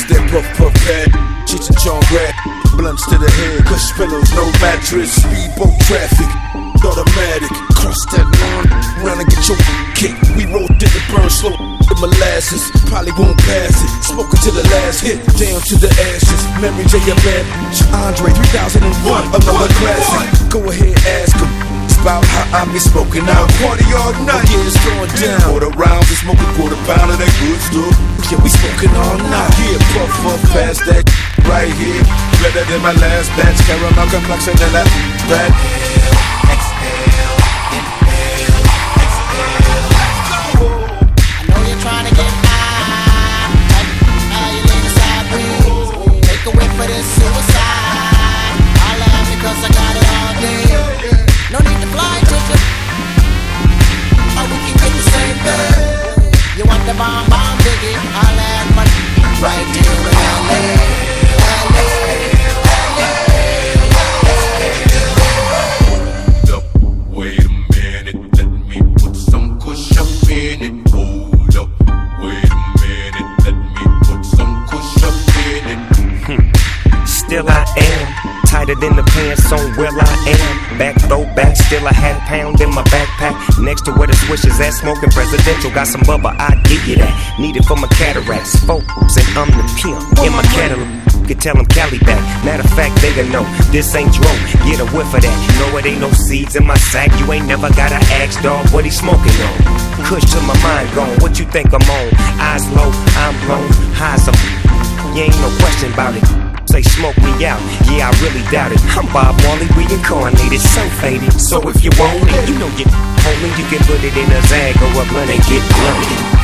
that puff puff pad, Cheech and Chong grab, blunts to the head, cush pillows, no mattress, speedboat traffic, automatic, cross that line, run and get your kick. We rolled in the burn slow, the molasses, probably won't pass it. Smoking to the last hit, down to the ashes. Mary J. a bad bitch, Andre 3001, another classic. Go ahead, ask him. About how I be smoking out, party all night. Yeah, it's going down. Quarter rounds, we smoking quarter pound of that good stuff. Yeah, we smoking all night. Yeah, puff puff past that right here. Better than my last batch. Caramel complexion and that bad. Exhale, inhale, exhale. I know you're trying to get high. Now you lean aside, breathe. Make a way for this suicide. I laugh because I got it all day. No need to fly to the or we can get the same thing. You want the bomb, biggie? I'll add my right here in LA. Hold up, wait a minute, let me put some kush up in it. Hold up, wait a minute, let me put some kush up in it. Still I am tighter than the pants on where I am. Back throwback, still a half pound in my backpack. Next to where the swish is at, smoking presidential. Got some bubba, I give you that. Need it for my cataracts, folks, and I'm the pimp in my Cadillac. Could tell them Cali back. Matter of fact, they gon' know this ain't dro. Get a whiff of that. No, it ain't no seeds in my sack. You ain't never gotta ask, dog, what he smoking on. Kush to my mind gone. What you think I'm on? Eyes low, I'm blown. High some. You ain't no question about it. Say smoke me out, yeah, I really doubt it. I'm Bob Marley, reincarnated, so faded. So if you want it, you know you homie, you can put it in a Zag or a blunt and get blunted.